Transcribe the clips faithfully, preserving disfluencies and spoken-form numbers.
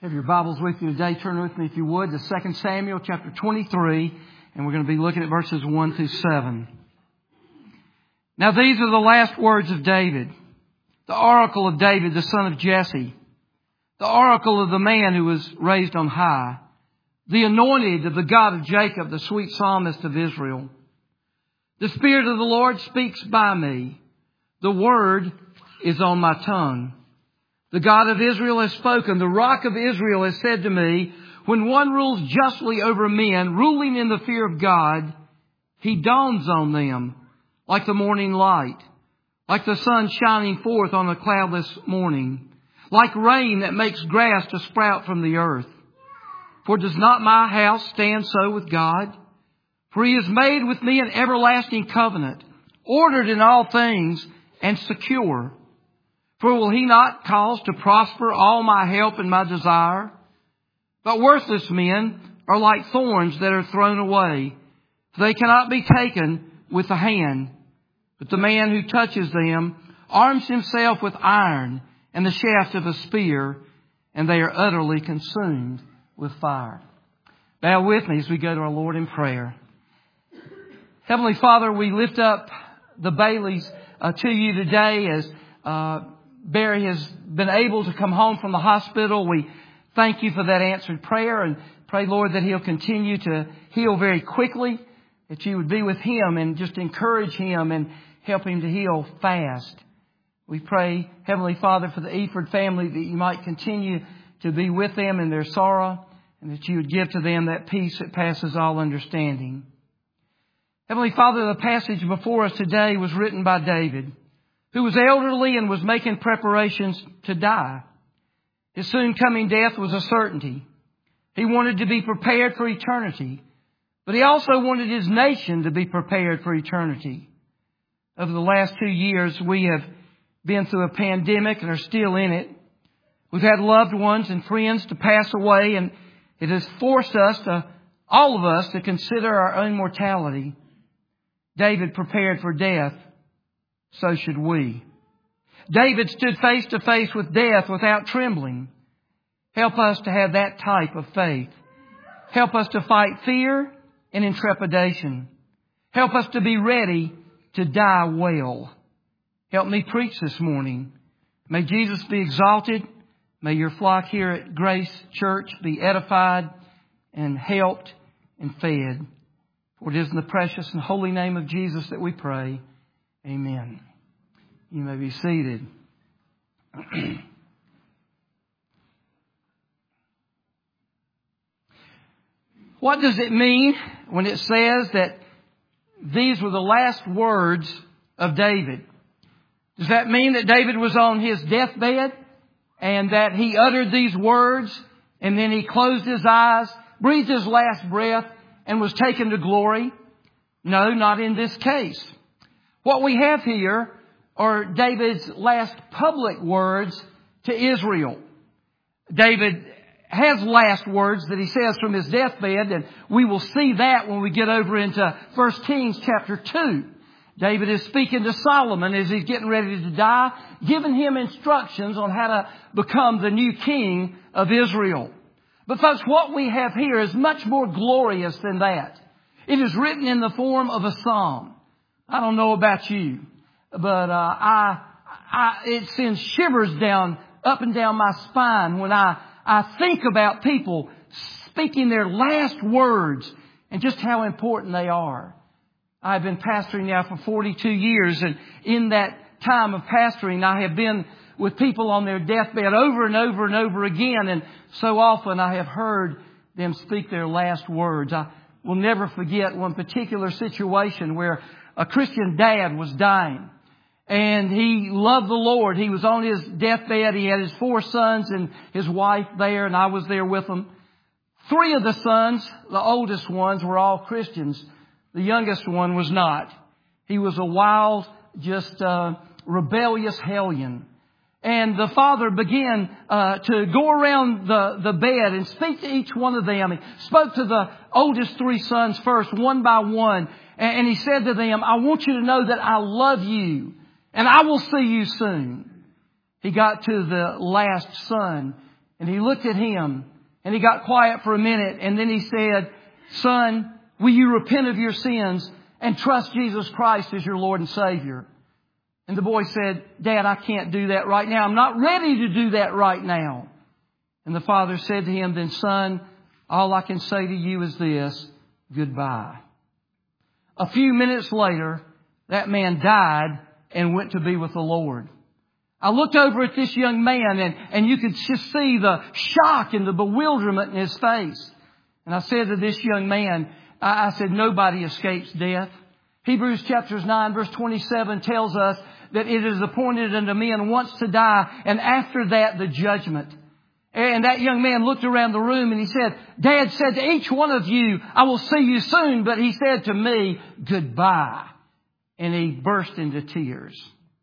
Have your Bibles with you today. Turn with me, if you would, to Second Samuel chapter twenty-three, and we're going to be looking at verses one through seven. Now these are the last words of David, the oracle of David, the son of Jesse, the oracle of the man who was raised on high, the anointed of the God of Jacob, the sweet psalmist of Israel. The Spirit of the Lord speaks by me. The word is on my tongue. The God of Israel has spoken. The Rock of Israel has said to me, when one rules justly over men, ruling in the fear of God, He dawns on them like the morning light, like the sun shining forth on a cloudless morning, like rain that makes grass to sprout from the earth. For does not my house stand so with God? For He has made with me an everlasting covenant, ordered in all things and secure. For will He not cause to prosper all my help and my desire? But worthless men are like thorns that are thrown away. They cannot be taken with the hand. But the man who touches them arms himself with iron and the shaft of a spear, and they are utterly consumed with fire. Bow with me as we go to our Lord in prayer. Heavenly Father, we lift up the Baileys uh, to you today as uh, Barry has been able to come home from the hospital. We thank you for that answered prayer and pray, Lord, that he'll continue to heal very quickly, that you would be with him and just encourage him and help him to heal fast. We pray, Heavenly Father, for the Eford family, that you might continue to be with them in their sorrow and that you would give to them that peace that passes all understanding. Heavenly Father, the passage before us today was written by David, who was elderly and was making preparations to die. His soon coming death was a certainty. He wanted to be prepared for eternity, but he also wanted his nation to be prepared for eternity. Over the last two years, we have been through a pandemic and are still in it. We've had loved ones and friends to pass away, and it has forced us to, all of us, to consider our own mortality. David prepared for death. So should we. David stood face to face with death without trembling. Help us to have that type of faith. Help us to fight fear and intrepidation. Help us to be ready to die well. Help me preach this morning. May Jesus be exalted. May your flock here at Grace Church be edified and helped and fed. For it is in the precious and holy name of Jesus that we pray. Amen. You may be seated. What does it mean when it says that these were the last words of David? Does that mean that David was on his deathbed and that he uttered these words and then he closed his eyes, breathed his last breath, and was taken to glory? No, not in this case. What we have here are David's last public words to Israel. David has last words that he says from his deathbed, and we will see that when we get over into First Kings chapter two. David is speaking to Solomon as he's getting ready to die, giving him instructions on how to become the new king of Israel. But folks, what we have here is much more glorious than that. It is written in the form of a psalm. I don't know about you, but uh, I, I, it sends shivers down, up and down my spine when I, I think about people speaking their last words and just how important they are. I've been pastoring now for forty-two years, and in that time of pastoring, I have been with people on their deathbed over and over and over again, and so often I have heard them speak their last words. I will never forget one particular situation where a Christian dad was dying, and he loved the Lord. He was on his deathbed. He had his four sons and his wife there, and I was there with them. Three of the sons, the oldest ones, were all Christians. The youngest one was not. He was a wild, just uh, rebellious hellion. And the father began uh, to go around the, the bed and speak to each one of them. He spoke to the oldest three sons first, one by one. And, and he said to them, I want you to know that I love you and I will see you soon. He got to the last son And he looked at him and he got quiet for a minute. And then he said, "Son, will you repent of your sins and trust Jesus Christ as your Lord and Savior?" And the boy said, "Dad, I can't do that right now. I'm not ready to do that right now." And the father said to him, "Then, son, all I can say to you is this: goodbye." A few minutes later, that man died and went to be with the Lord. I looked over at this young man and, and you could just see the shock and the bewilderment in his face. And I said to this young man, I, I said, "Nobody escapes death." Hebrews chapters nine verse twenty-seven tells us that it is appointed unto men once to die, and after that the judgment. And that young man looked around the room and he said, "Dad said to each one of you, I will see you soon, but he said to me, goodbye." And he burst into tears.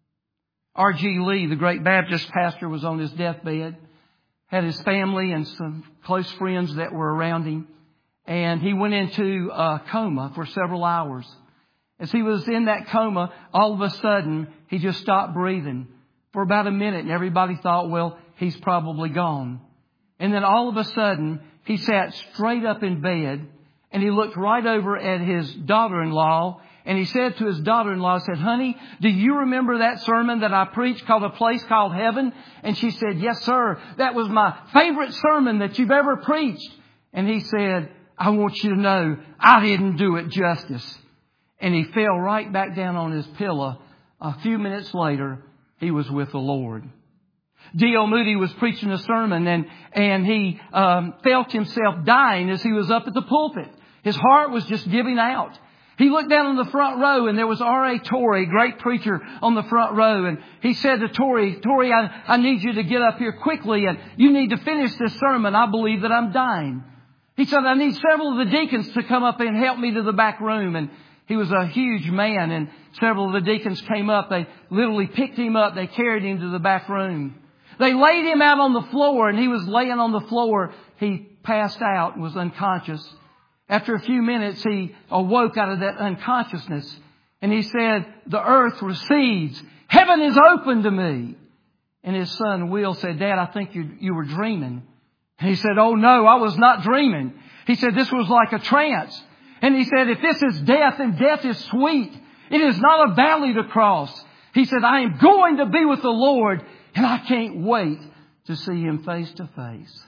R G Lee, the great Baptist pastor, was on his deathbed, had his family and some close friends that were around him, and he went into a coma for several hours. As he was in that coma, all of a sudden, he just stopped breathing for about a minute, and everybody thought, well, he's probably gone. And then all of a sudden, he sat straight up in bed, and he looked right over at his daughter-in-law, and he said to his daughter-in-law, said, "Honey, do you remember that sermon that I preached called A Place Called Heaven?" And she said, "Yes, sir. That was my favorite sermon that you've ever preached." And he said, "I want you to know I didn't do it justice." And he fell right back down on his pillow. A few minutes later, he was with the Lord. D L Moody was preaching a sermon, and, and he um, felt himself dying as he was up at the pulpit. His heart was just giving out. He looked down on the front row, and there was R A Torrey, great preacher, on the front row. And he said to Torrey, "Torrey, I, I need you to get up here quickly, and you need to finish this sermon. I believe that I'm dying." He said, "I need several of the deacons to come up and help me to the back room." And he was a huge man, and several of the deacons came up. They literally picked him up. They carried him to the back room. They laid him out on the floor, and he was laying on the floor. He passed out and was unconscious. After a few minutes, he awoke out of that unconsciousness, and he said, "The earth recedes. Heaven is open to me." And his son, Will, said, "Dad, I think you, you were dreaming." And he said, "Oh, no, I was not dreaming." He said, "This was like a trance." And he said, "If this is death, and death is sweet, it is not a valley to cross." He said, "I am going to be with the Lord, and I can't wait to see Him face to face."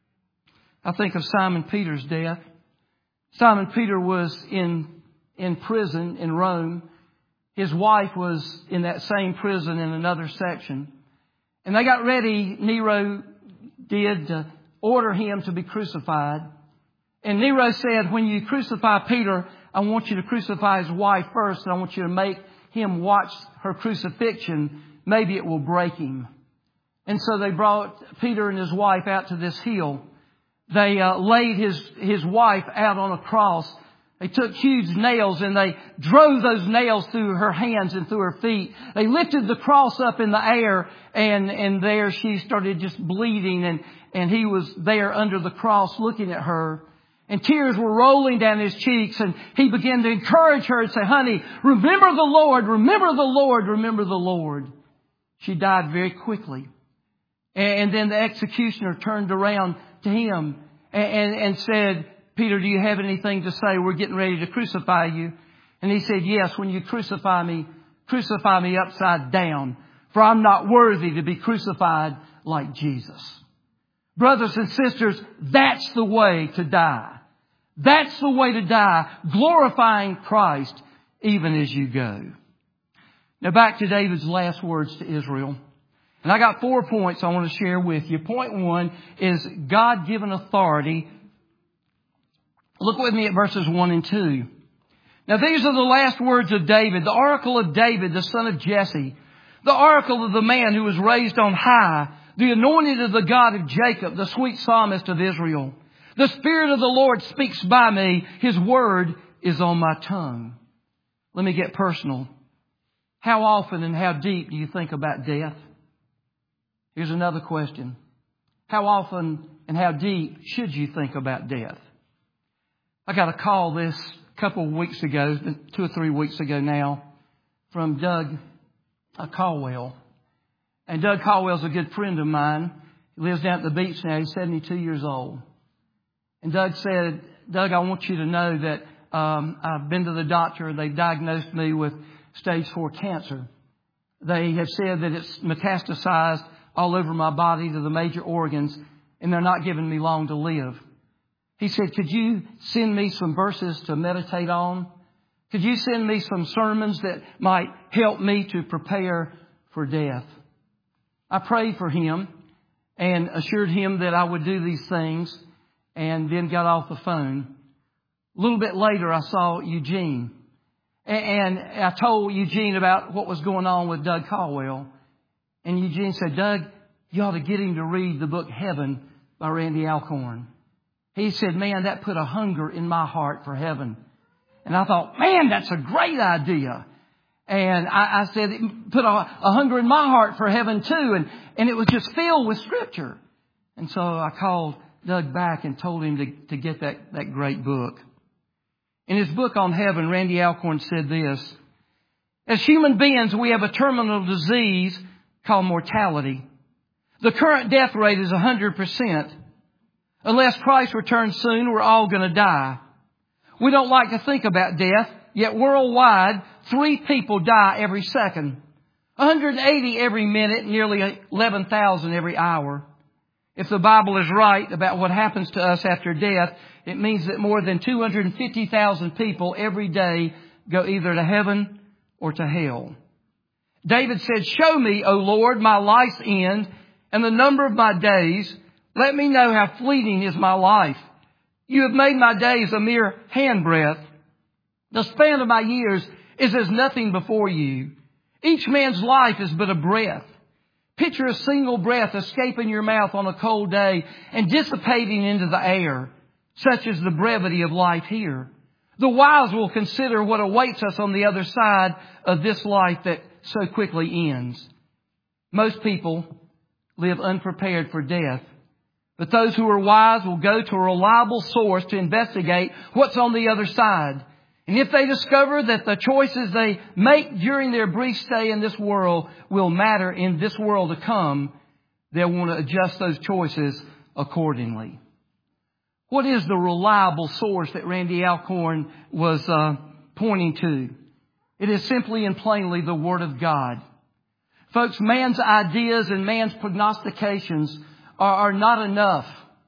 I think of Simon Peter's death. Simon Peter was in, in prison in Rome. His wife was in that same prison in another section. And they got ready, Nero did, to order him to be crucified. And Nero said, "When you crucify Peter, I want you to crucify his wife first, and I want you to make him watch her crucifixion. Maybe it will break him." And so they brought Peter and his wife out to this hill. They uh, laid his, his wife out on a cross. They took huge nails and they drove those nails through her hands and through her feet. They lifted the cross up in the air, and, and there she started just bleeding, and, and he was there under the cross looking at her. And tears were rolling down his cheeks, and he began to encourage her and say, "Honey, remember the Lord, remember the Lord, remember the Lord." She died very quickly. And then the executioner turned around to him and, and, and said, "Peter, do you have anything to say? We're getting ready to crucify you." And he said, "Yes, when you crucify me, crucify me upside down, for I'm not worthy to be crucified like Jesus." Brothers and sisters, that's the way to die. That's the way to die, glorifying Christ even as you go. Now back to David's last words to Israel. And I got four points I want to share with you. Point one is God-given authority. Look with me at verses one and two. Now these are the last words of David, the oracle of David, the son of Jesse, the oracle of the man who was raised on high, the anointed of the God of Jacob, the sweet psalmist of Israel. "The Spirit of the Lord speaks by me. His word is on my tongue." Let me get personal. How often and how deep do you think about death? Here's another question. How often and how deep should you think about death? I got a call this couple of weeks ago, two or three weeks ago now, from Doug Caldwell. And Doug Caldwell's a good friend of mine. He lives down at the beach now. He's seventy-two years old. And Doug said, Doug, I want you to know that um, I've been to the doctor. They've diagnosed me with stage four cancer. They have said that it's metastasized all over my body to the major organs, and they're not giving me long to live. He said, could you send me some verses to meditate on? Could you send me some sermons that might help me to prepare for death? I prayed for him and assured him that I would do these things, and then got off the phone. A little bit later, I saw Eugene. And I told Eugene about what was going on with Doug Caldwell. And Eugene said, Doug, you ought to get him to read the book Heaven by Randy Alcorn. He said, man, that put a hunger in my heart for heaven. And I thought, man, that's a great idea. And I, I said, it put a, a hunger in my heart for heaven too. And, and it was just filled with Scripture. And so I called Doug back and told him to, to get that, that great book. In his book on heaven, Randy Alcorn said this: as human beings, we have a terminal disease called mortality. The current death rate is one hundred percent. Unless Christ returns soon, we're all going to die. We don't like to think about death, yet worldwide, three people die every second. one hundred eighty every minute, nearly eleven thousand every hour. If the Bible is right about what happens to us after death, it means that more than two hundred fifty thousand people every day go either to heaven or to hell. David said, show me, O Lord, my life's end and the number of my days. Let me know how fleeting is my life. You have made my days a mere handbreadth. The span of my years is as nothing before you. Each man's life is but a breath. Picture a single breath escaping your mouth on a cold day and dissipating into the air. Such is the brevity of life here. The wise will consider what awaits us on the other side of this life that so quickly ends. Most people live unprepared for death. But those who are wise will go to a reliable source to investigate what's on the other side. And if they discover that the choices they make during their brief stay in this world will matter in this world to come, they'll want to adjust those choices accordingly. What is the reliable source that Randy Alcorn was uh, pointing to? It is simply and plainly the Word of God. Folks, man's ideas and man's prognostications are, are not enough.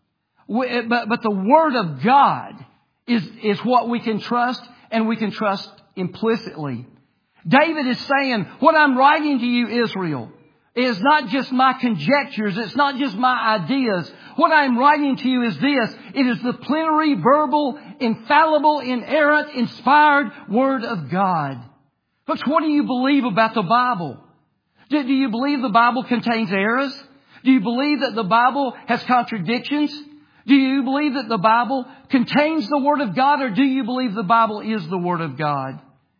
We, but, but the Word of God is, is what we can trust, and we can trust implicitly. David is saying, what I'm writing to you, Israel, is not just my conjectures. It's not just my ideas. What I'm writing to you is this. It is the plenary, verbal, infallible, inerrant, inspired Word of God. Folks, what do you believe about the Bible? Do, do you believe the Bible contains errors? Do you believe that the Bible has contradictions? Do you believe that the Bible contains the Word of God, or do you believe the Bible is the Word of God?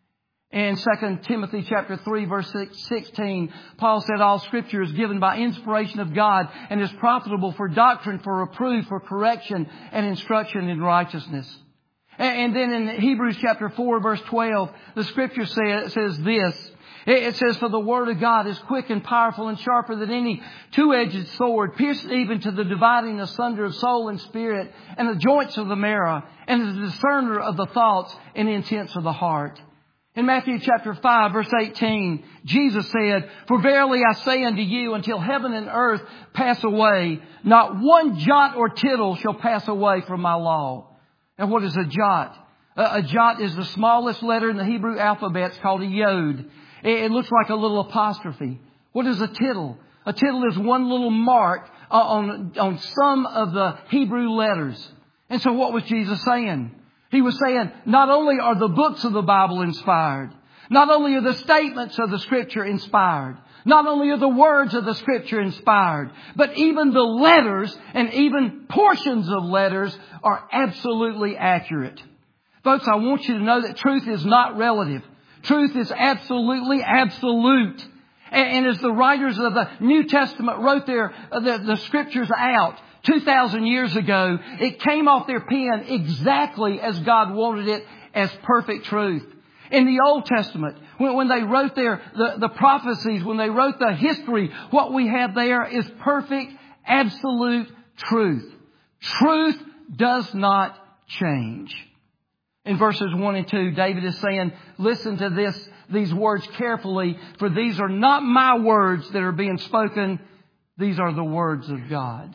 In Second Timothy chapter three, verse sixteen, Paul said, all Scripture is given by inspiration of God and is profitable for doctrine, for reproof, for correction, and instruction in righteousness. And then in Hebrews chapter four, verse twelve, the Scripture says this. It says, for the Word of God is quick and powerful and sharper than any two-edged sword, piercing even to the dividing asunder of soul and spirit and the joints of the marrow, and is a discerner of the thoughts and intents of the heart. In Matthew chapter five, verse eighteen, Jesus said, for verily I say unto you, until heaven and earth pass away, not one jot or tittle shall pass away from my law. And what is a jot? A, a jot is the smallest letter in the Hebrew alphabet. It's called a yod. It looks like a little apostrophe. What is a tittle? A tittle is one little mark on, on some of the Hebrew letters. And so what was Jesus saying? He was saying, not only are the books of the Bible inspired, not only are the statements of the Scripture inspired, not only are the words of the Scripture inspired, but even the letters and even portions of letters are absolutely accurate. Folks, I want you to know that truth is not relative. Truth is absolutely absolute. And as the writers of the New Testament wrote their, the, the Scriptures out two thousand years ago, it came off their pen exactly as God wanted it, as perfect truth. In the Old Testament, when, when they wrote their, the, the prophecies, when they wrote the history, what we have there is perfect, absolute truth. Truth does not change. In verses one and two, David is saying, listen to this, these words carefully, for these are not my words that are being spoken. These are the words of God.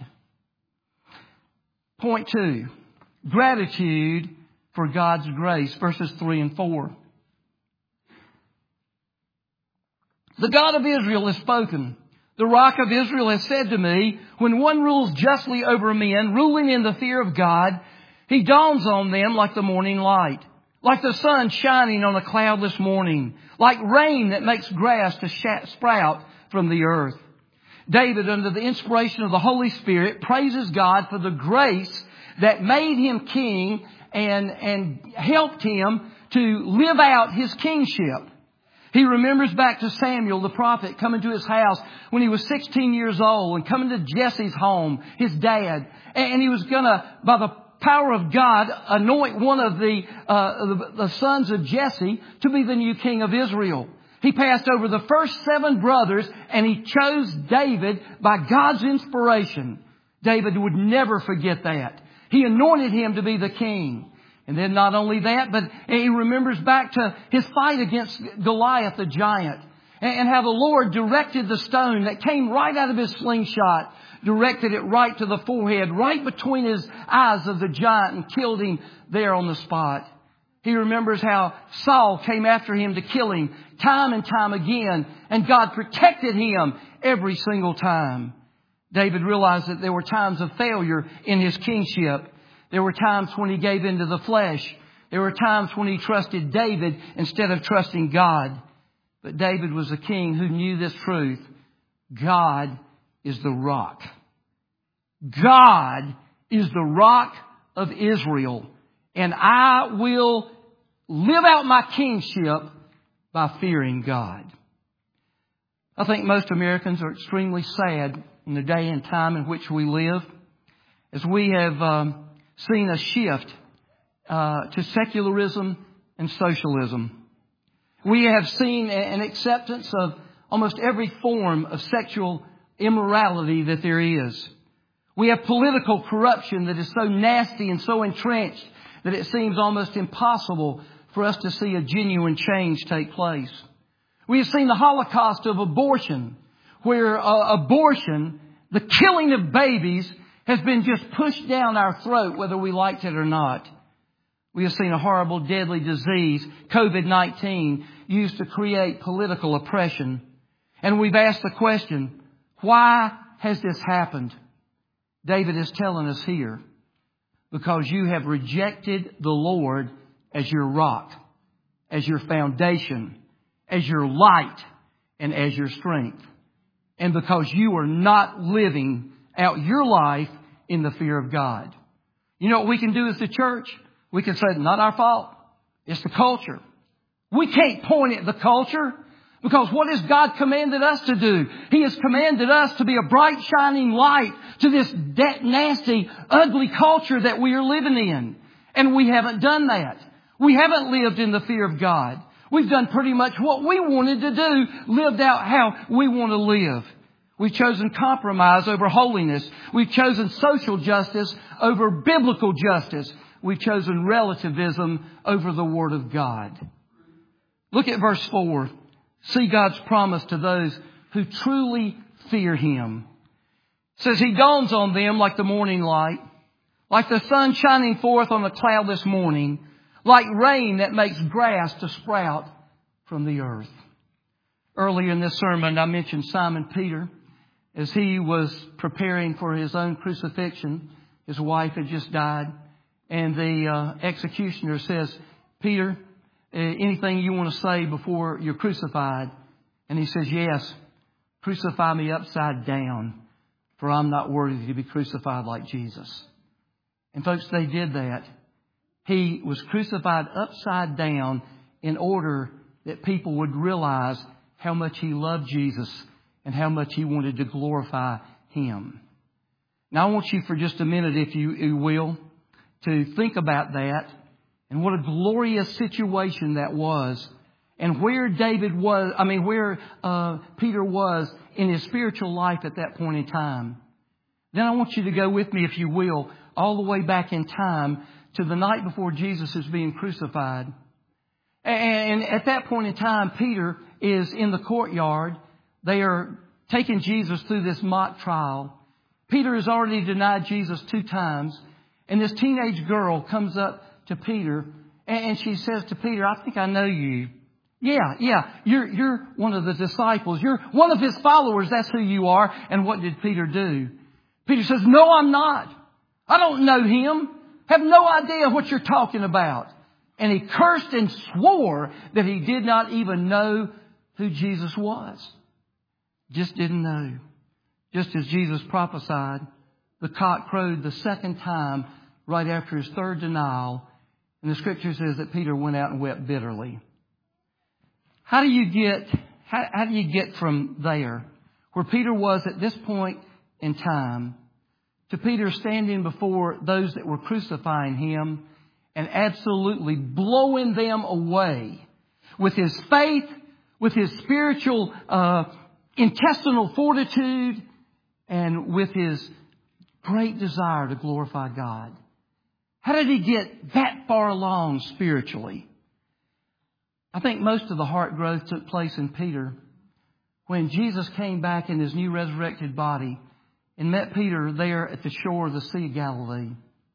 Point two, gratitude for God's grace, verses three and four. The God of Israel has spoken. The Rock of Israel has said to me, when one rules justly over men, ruling in the fear of God, He dawns on them like the morning light, like the sun shining on a cloudless morning, like rain that makes grass to sprout from the earth. David, under the inspiration of the Holy Spirit, praises God for the grace that made him king and, and helped him to live out his kingship. He remembers back to Samuel, the prophet, coming to his house when he was sixteen years old and coming to Jesse's home, his dad. And he was going to, by the power of God, anoint one of the, uh, the, the sons of Jesse to be the new king of Israel. He passed over the first seven brothers and he chose David by God's inspiration. David would never forget that. He anointed him to be the king. And then not only that, but he remembers back to his fight against Goliath, the giant, and how the Lord directed the stone that came right out of his slingshot, directed it right to the forehead, right between his eyes of the giant, and killed him there on the spot. He remembers how Saul came after him to kill him time and time again, and God protected him every single time. David realized that there were times of failure in his kingship. There were times when he gave into the flesh. There were times when he trusted David instead of trusting God. But David was a king who knew this truth. God is the rock. God is the rock of Israel. And I will live out my kingship by fearing God. I think most Americans are extremely sad in the day and time in which we live, as we have um, seen a shift uh, to secularism and socialism. We have seen an acceptance of almost every form of sexual immorality that there is. We have political corruption that is so nasty and so entrenched that it seems almost impossible for us to see a genuine change take place. We have seen the Holocaust of abortion, where uh, abortion, the killing of babies, has been just pushed down our throat whether we liked it or not. We have seen a horrible, deadly disease, COVID nineteen, used to create political oppression. And we've asked the question, why has this happened? David is telling us here, because you have rejected the Lord as your rock, as your foundation, as your light, and as your strength. And because you are not living out your life in the fear of God. You know what we can do as the church? We can say, not our fault. It's the culture. We can't point at the culture, because what has God commanded us to do? He has commanded us to be a bright shining light to this nasty, ugly culture that we are living in. And we haven't done that. We haven't lived in the fear of God. We've done pretty much what we wanted to do, lived out how we want to live. We've chosen compromise over holiness. We've chosen social justice over biblical justice. We've chosen relativism over the Word of God. Look at verse four. See God's promise to those who truly fear Him. It says, He dawns on them like the morning light, like the sun shining forth on a cloudless morning, like rain that makes grass to sprout from the earth. Earlier in this sermon, I mentioned Simon Peter. As he was preparing for his own crucifixion, his wife had just died. And the uh, executioner says, Peter, uh, anything you want to say before you're crucified? And he says, yes, crucify me upside down, for I'm not worthy to be crucified like Jesus. And folks, they did that. He was crucified upside down in order that people would realize how much he loved Jesus and how much he wanted to glorify Him. Now I want you for just a minute, if you, you will, to think about that and what a glorious situation that was, and where David was, I mean, where uh, Peter was in his spiritual life at that point in time. Then I want you to go with me, if you will, all the way back in time to the night before Jesus is being crucified. And at that point in time, Peter is in the courtyard. They are taking Jesus through this mock trial. Peter has already denied Jesus two times. And this teenage girl comes up to Peter and she says to Peter, I think I know you. Yeah, yeah, you're, you're one of the disciples. You're one of his followers. That's who you are. And what did Peter do? Peter says, no, I'm not. I don't know him. Have no idea what you're talking about. And he cursed and swore that he did not even know who Jesus was. Just didn't know. Just as Jesus prophesied, the cock crowed the second time right after his third denial. And the scripture says that Peter went out and wept bitterly. How do you get, how, how do you get from there, where Peter was at this point in time, to Peter standing before those that were crucifying him and absolutely blowing them away with his faith, with his spiritual uh, intestinal fortitude, and with his great desire to glorify God? How did he get that far along spiritually? I think most of the heart growth took place in Peter when Jesus came back in his new resurrected body and met Peter there at the shore of the Sea of Galilee.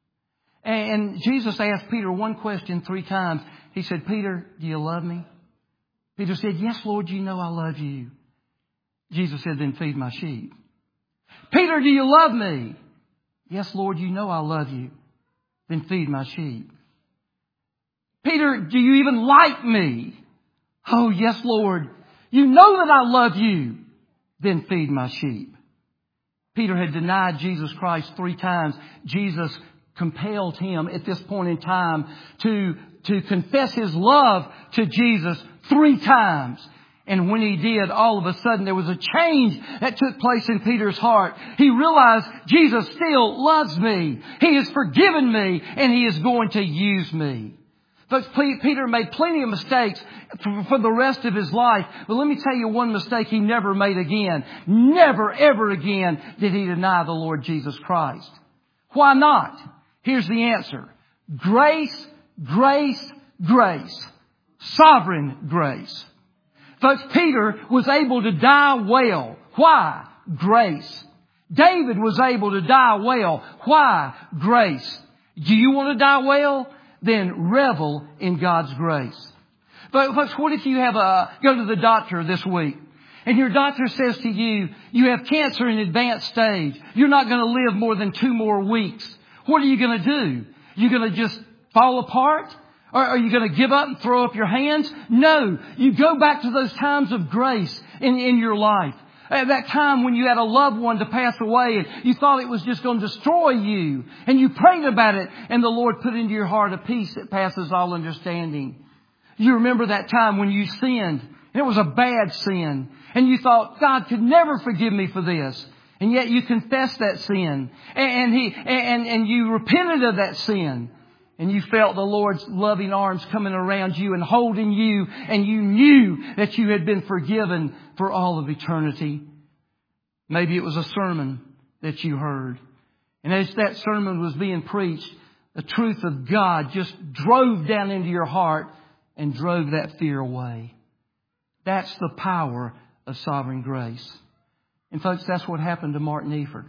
And Jesus asked Peter one question three times. He said, Peter, do you love me? Peter said, yes, Lord, you know I love you. Jesus said, then feed my sheep. Peter, do you love me? Yes, Lord, you know I love you. Then feed my sheep. Peter, do you even like me? Oh, yes, Lord. You know that I love you. Then feed my sheep. Peter had denied Jesus Christ three times. Jesus compelled him at this point in time to, to confess his love to Jesus three times. And when he did, all of a sudden there was a change that took place in Peter's heart. He realized Jesus still loves me. He has forgiven me and he is going to use me. Folks, Peter made plenty of mistakes for the rest of his life. But let me tell you one mistake he never made again. Never, ever again did he deny the Lord Jesus Christ. Why not? Here's the answer. Grace, grace, grace. Sovereign grace. Folks, Peter was able to die well. Why? Grace. David was able to die well. Why? Grace. Do you want to die well? Then revel in God's grace. But folks, what if you have a, go to the doctor this week and your doctor says to you, you have cancer in advanced stage. You're not going to live more than two more weeks. What are you going to do? You're going to just fall apart? Or are you going to give up and throw up your hands? No. You go back to those times of grace in, in your life. At that time when you had a loved one to pass away and you thought it was just going to destroy you. And you prayed about it and the Lord put into your heart a peace that passes all understanding. You remember that time when you sinned. And it was a bad sin. And you thought, God could never forgive me for this. And yet you confessed that sin. And, he, and, and you repented of that sin. And you felt the Lord's loving arms coming around you and holding you. And you knew that you had been forgiven for all of eternity. Maybe it was a sermon that you heard. And as that sermon was being preached, the truth of God just drove down into your heart and drove that fear away. That's the power of sovereign grace. And folks, that's what happened to Martin Eford.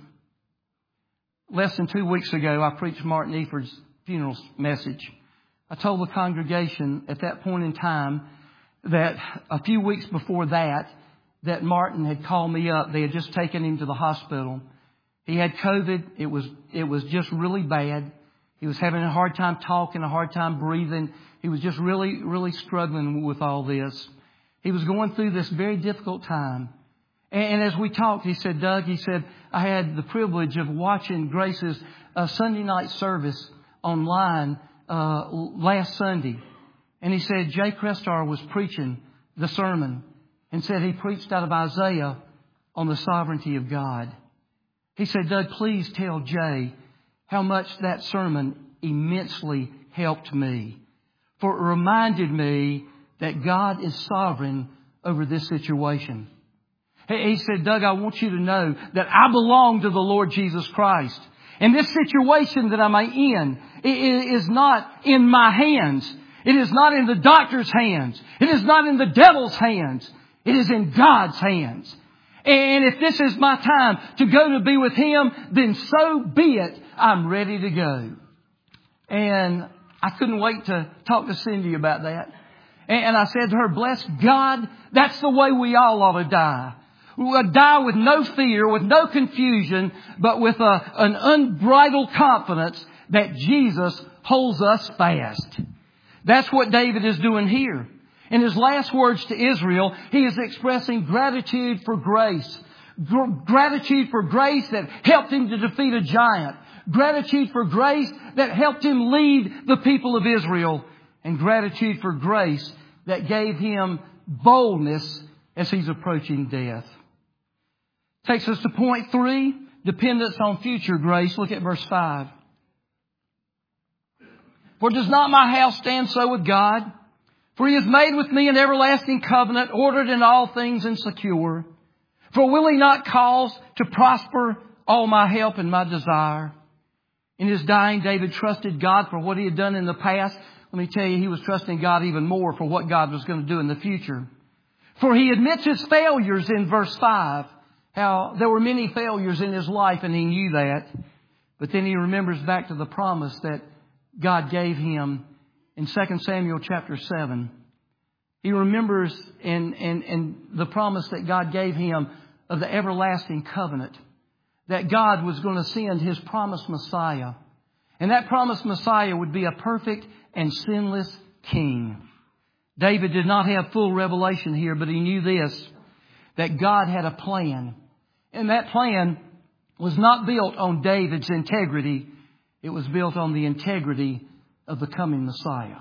Less than two weeks ago, I preached Martin Eford's funeral message. I told the congregation at that point in time that a few weeks before that, that Martin had called me up. They had just taken him to the hospital. He had COVID. It was, it was just really bad. He was having a hard time talking, a hard time breathing. He was just really, really struggling with all this. He was going through this very difficult time. And, and as we talked, he said, Doug, he said, I had the privilege of watching Grace's uh, Sunday night service online uh, last Sunday. And he said, Jay Crestar was preaching the sermon and said he preached out of Isaiah on the sovereignty of God. He said, Doug, please tell Jay how much that sermon immensely helped me. For it reminded me that God is sovereign over this situation. He said, Doug, I want you to know that I belong to the Lord Jesus Christ. And this situation that I'm in is not in my hands. It is not in the doctor's hands. It is not in the devil's hands. It is in God's hands. And if this is my time to go to be with Him, then so be it. I'm ready to go. And I couldn't wait to talk to Cindy about that. And I said to her, bless God, that's the way we all ought to die. We'll die with no fear, with no confusion, but with a, an unbridled confidence that Jesus holds us fast. That's what David is doing here. In his last words to Israel, he is expressing gratitude for grace. Gr- gratitude for grace that helped him to defeat a giant. Gratitude for grace that helped him lead the people of Israel. And gratitude for grace that gave him boldness as he's approaching death. Takes us to point three, dependence on future grace. Look at verse five. For does not my house stand so with God? For He has made with me an everlasting covenant, ordered in all things and secure. For will He not cause to prosper all my help and my desire? In his dying, David trusted God for what he had done in the past. Let me tell you, he was trusting God even more for what God was going to do in the future. For he admits his failures in verse five. How there were many failures in his life and he knew that. But then he remembers back to the promise that God gave him in Second Samuel chapter seven. He remembers in, in, in the promise that God gave him of the everlasting covenant. That God was going to send His promised Messiah. And that promised Messiah would be a perfect and sinless King. David did not have full revelation here, but he knew this, that God had a plan. And that plan was not built on David's integrity. It was built on the integrity of the coming Messiah.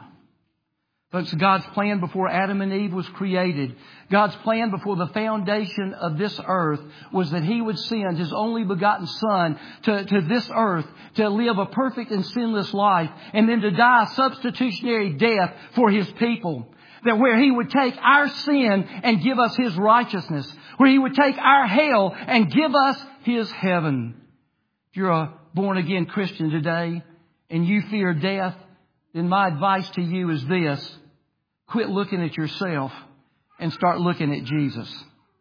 Folks, God's plan before Adam and Eve was created, God's plan before the foundation of this earth was that He would send His only begotten Son to, to this earth to live a perfect and sinless life and then to die a substitutionary death for His people. That where He would take our sin and give us His righteousness. Where He would take our hell and give us His heaven. If you're a born again Christian today and you fear death, then my advice to you is this. Quit looking at yourself and start looking at Jesus.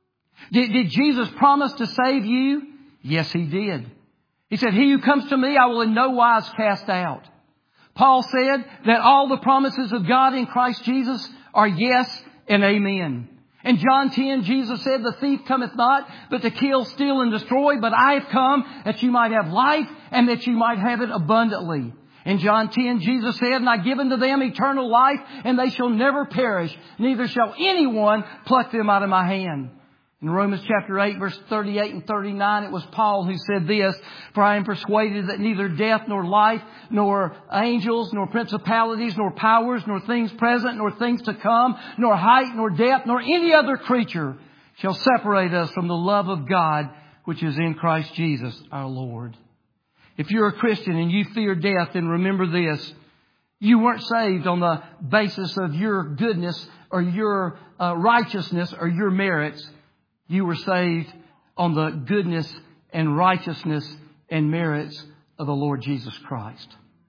Did, did Jesus promise to save you? Yes, He did. He said, He who comes to me, I will in no wise cast out. Paul said that all the promises of God in Christ Jesus are yes and amen. In John ten, Jesus said, the thief cometh not, but to kill, steal, and destroy. But I have come that you might have life and that you might have it abundantly. In John ten, Jesus said, and I give unto them eternal life, and they shall never perish, neither shall anyone pluck them out of my hand. In Romans chapter eight, verse thirty-eight and thirty-nine, it was Paul who said this, for I am persuaded that neither death nor life, nor angels, nor principalities, nor powers, nor things present, nor things to come, nor height, nor depth, nor any other creature shall separate us from the love of God, which is in Christ Jesus our Lord. If you're a Christian and you fear death, then remember this. You weren't saved on the basis of your goodness or your uh, righteousness or your merits. You were saved on the goodness and righteousness and merits of the Lord Jesus Christ.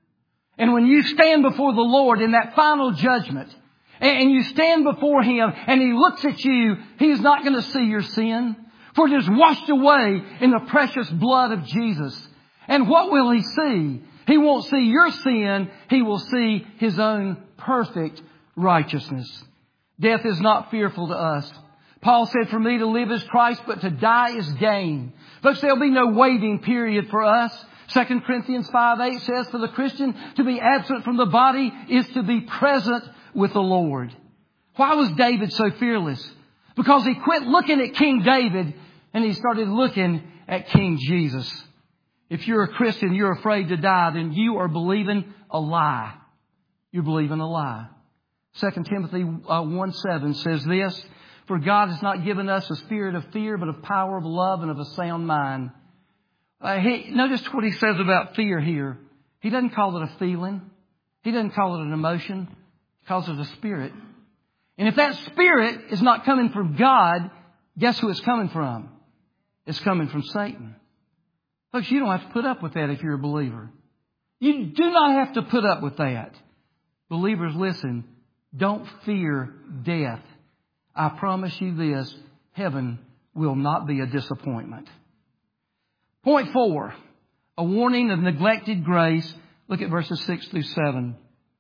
And when you stand before the Lord in that final judgment, and you stand before Him and He looks at you, He's not going to see your sin, for it is washed away in the precious blood of Jesus. And what will He see? He won't see your sin. He will see His own perfect righteousness. Death is not fearful to us. Paul said, for me to live is Christ, but to die is gain. Folks, there'll be no waiting period for us. Second Corinthians five eight says, for the Christian to be absent from the body is to be present with the Lord. Why was David so fearless? Because he quit looking at King David and he started looking at King Jesus. If you're a Christian, you're afraid to die, then you are believing a lie. You're believing a lie. Second Timothy one seven says this, for God has not given us a spirit of fear, but of power, of love, and of a sound mind. Uh, he, notice what he says about fear here. He doesn't call it a feeling. He doesn't call it an emotion. He calls it a spirit. And if that spirit is not coming from God, guess who it's coming from? It's coming from Satan. Folks, you don't have to put up with that if you're a believer. You do not have to put up with that. Believers, listen, don't fear death. I promise you this, heaven will not be a disappointment. Point four, a warning of neglected grace. Look at verses six through seven.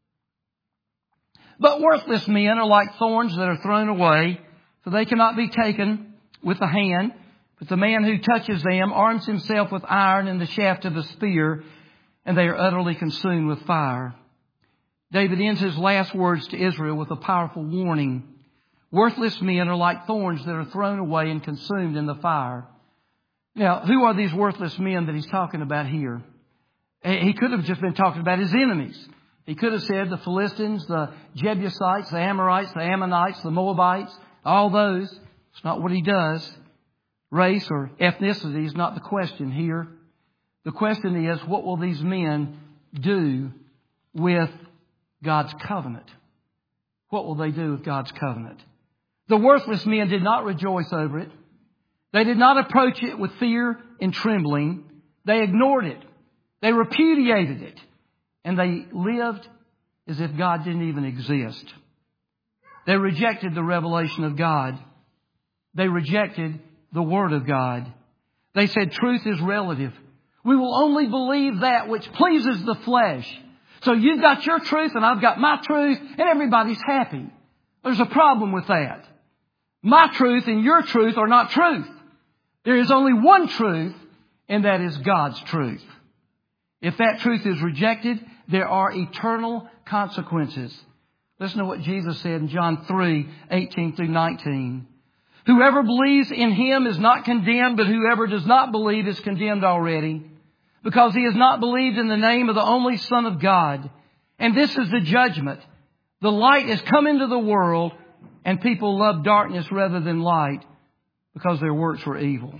But worthless men are like thorns that are thrown away, for they cannot be taken with the hand. But the man who touches them arms himself with iron and the shaft of a spear, and they are utterly consumed with fire. David ends his last words to Israel with a powerful warning. Worthless men are like thorns that are thrown away and consumed in the fire. Now, who are these worthless men that he's talking about here? He could have just been talking about his enemies. He could have said the Philistines, the Jebusites, the Amorites, the Ammonites, the Moabites, all those. It's not what he does. Race or ethnicity is not the question here. The question is, what will these men do with God's covenant? What will they do with God's covenant? The worthless men did not rejoice over it. They did not approach it with fear and trembling. They ignored it. They repudiated it. And they lived as if God didn't even exist. They rejected the revelation of God. They rejected the Word of God. They said truth is relative. We will only believe that which pleases the flesh. So you've got your truth and I've got my truth and everybody's happy. There's a problem with that. My truth and your truth are not truth. There is only one truth, and that is God's truth. If that truth is rejected, there are eternal consequences. Listen to what Jesus said in John three, eighteen through nineteen. Whoever believes in Him is not condemned, but whoever does not believe is condemned already, because he has not believed in the name of the only Son of God. And this is the judgment. The light has come into the world, and people love darkness rather than light, because their works were evil.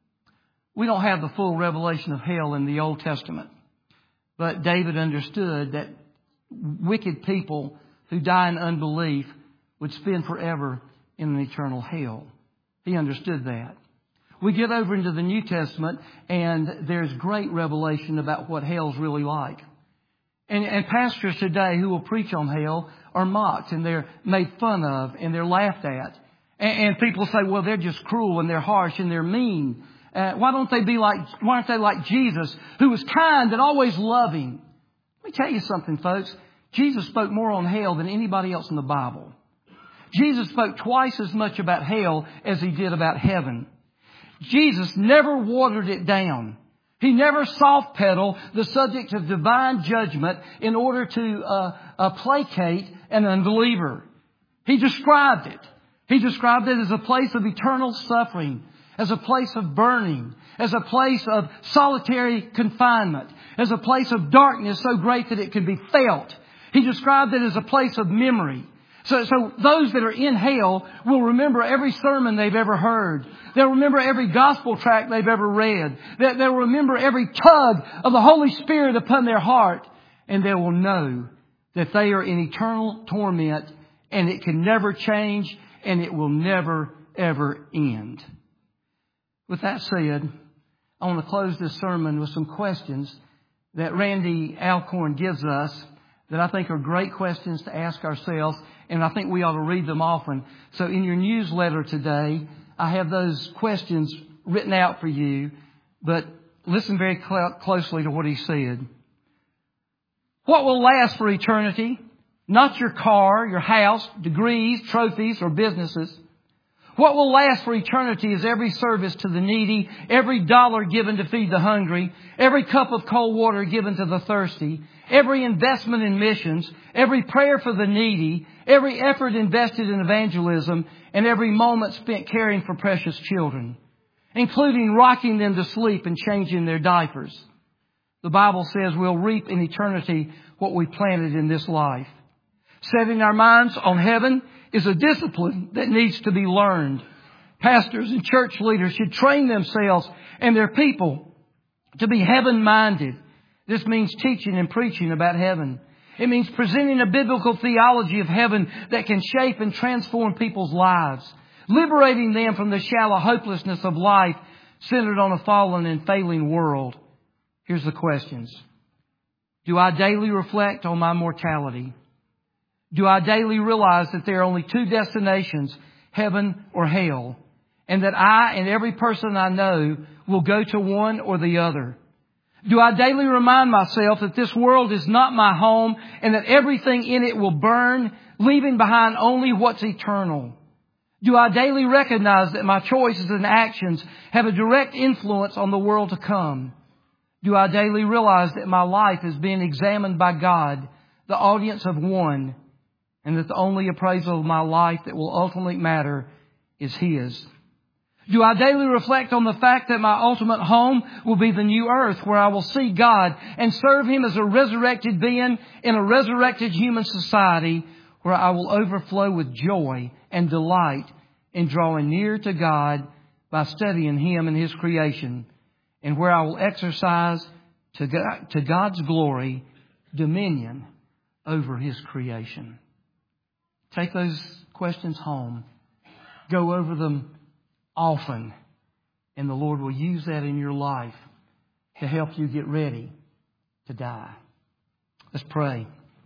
We don't have the full revelation of hell in the Old Testament. But David understood that wicked people who die in unbelief would spend forever in an eternal hell. He understood that. We get over into the New Testament and there's great revelation about what hell's really like. And, and pastors today who will preach on hell are mocked and they're made fun of and they're laughed at. And, and people say, well, they're just cruel and they're harsh and they're mean. Uh, why don't they be like, why aren't they like Jesus, who was kind and always loving? Let me tell you something, folks. Jesus spoke more on hell than anybody else in the Bible. Jesus spoke twice as much about hell as He did about heaven. Jesus never watered it down. He never soft-pedaled the subject of divine judgment in order to uh, uh, placate an unbeliever. He described it. He described it as a place of eternal suffering, as a place of burning, as a place of solitary confinement, as a place of darkness so great that it could be felt. He described it as a place of memory. So, so those that are in hell will remember every sermon they've ever heard. They'll remember every gospel tract they've ever read. They, they'll remember every tug of the Holy Spirit upon their heart. And they will know that they are in eternal torment and it can never change and it will never, ever end. With that said, I want to close this sermon with some questions that Randy Alcorn gives us that I think are great questions to ask ourselves, and I think we ought to read them often. So in your newsletter today, I have those questions written out for you, but listen very cl- closely to what he said. What will last for eternity? Not your car, your house, degrees, trophies, or businesses. What will last for eternity is every service to the needy, every dollar given to feed the hungry, every cup of cold water given to the thirsty, every investment in missions, every prayer for the needy, every effort invested in evangelism, and every moment spent caring for precious children, including rocking them to sleep and changing their diapers. The Bible says we'll reap in eternity what we planted in this life. Setting our minds on heaven is a discipline that needs to be learned. Pastors and church leaders should train themselves and their people to be heaven-minded. This means teaching and preaching about heaven. It means presenting a biblical theology of heaven that can shape and transform people's lives. liberating them from the shallow hopelessness of life centered on a fallen and failing world. Here's the questions. Do I daily reflect on my mortality? Do I daily realize that there are only two destinations, heaven or hell, and that I and every person I know will go to one or the other? Do I daily remind myself that this world is not my home and that everything in it will burn, leaving behind only what's eternal? Do I daily recognize that my choices and actions have a direct influence on the world to come? Do I daily realize that my life is being examined by God, the audience of one, and that the only appraisal of my life that will ultimately matter is His? Do I daily reflect on the fact that my ultimate home will be the new earth, where I will see God and serve Him as a resurrected being in a resurrected human society, where I will overflow with joy and delight in drawing near to God by studying Him and His creation, and where I will exercise to God, to God's glory dominion over His creation? Take those questions home. Go over them often, and the Lord will use that in your life to help you get ready to die. Let's pray.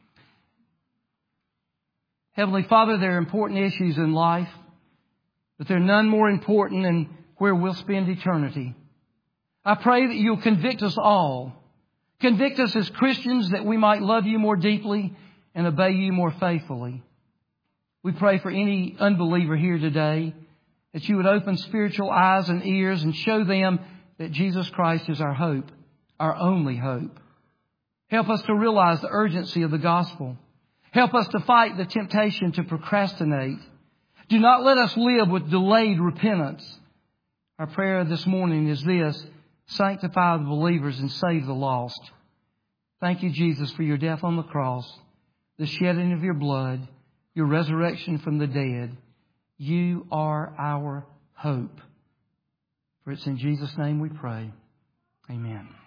Heavenly Father, there are important issues in life, but there are none more important than where we'll spend eternity. I pray that you'll convict us all. Convict us as Christians that we might love you more deeply and obey you more faithfully. We pray for any unbeliever here today that you would open spiritual eyes and ears and show them that Jesus Christ is our hope, our only hope. Help us to realize the urgency of the gospel. Help us to fight the temptation to procrastinate. Do not let us live with delayed repentance. Our prayer this morning is this: sanctify the believers and save the lost. Thank you, Jesus, for your death on the cross, the shedding of your blood, your resurrection from the dead. You are our hope. For it's in Jesus' name we pray. Amen.